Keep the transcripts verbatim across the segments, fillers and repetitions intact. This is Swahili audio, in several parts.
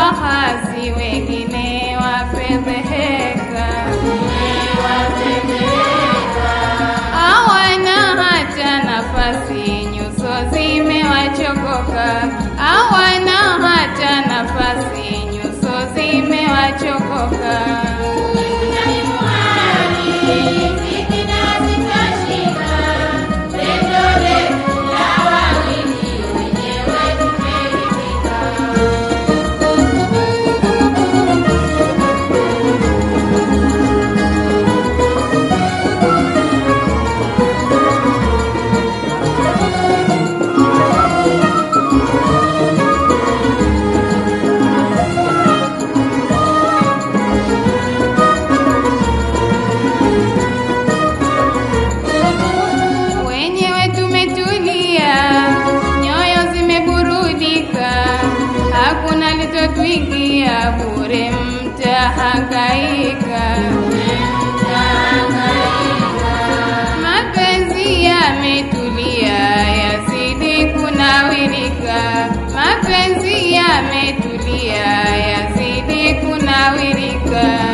hasi, wengine wafedheheka, hawana hata nafasi, nyuso zimewachokoka, hawana hata nafasi, nyuso zimewachokoka. Hakuna litotuingia bure, mtahangaika. Mapenzi yametulia, yazidi kunawirika. Mapenzi yametulia, yazidi kunawirika.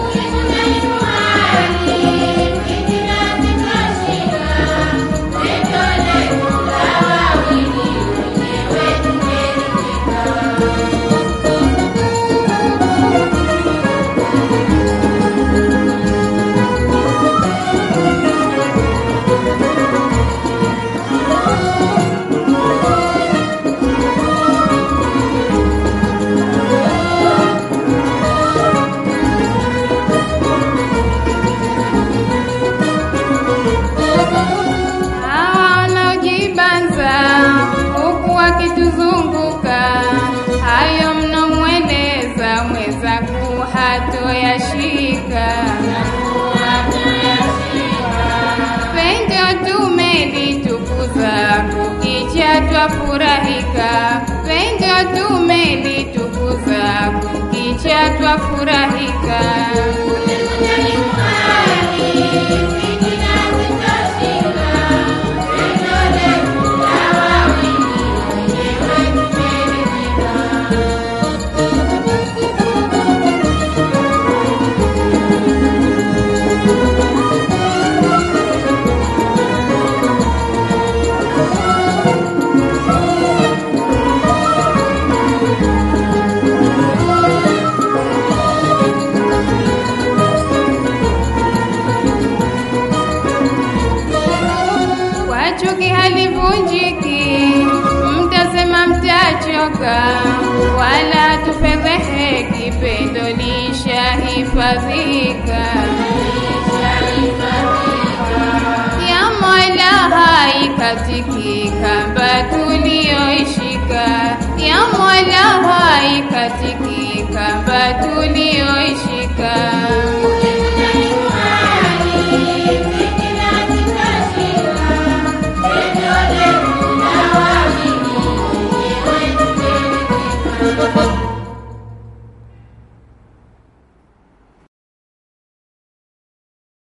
Huku wakituzunguka, hayo mnomweleza mwenzangu hatoyashika. Pendo tumelitukuza, kukicha twafurahika. Pendo tumelitukuza, kukicha twafurahika. Chuki halivunjiki, mtasema mtachoka, wala tufedheheki, pendo lishahifadhika. Ya Mola haikatiki kamba tulioishika, ya Mola haikatiki kamba tulioishika. Oh,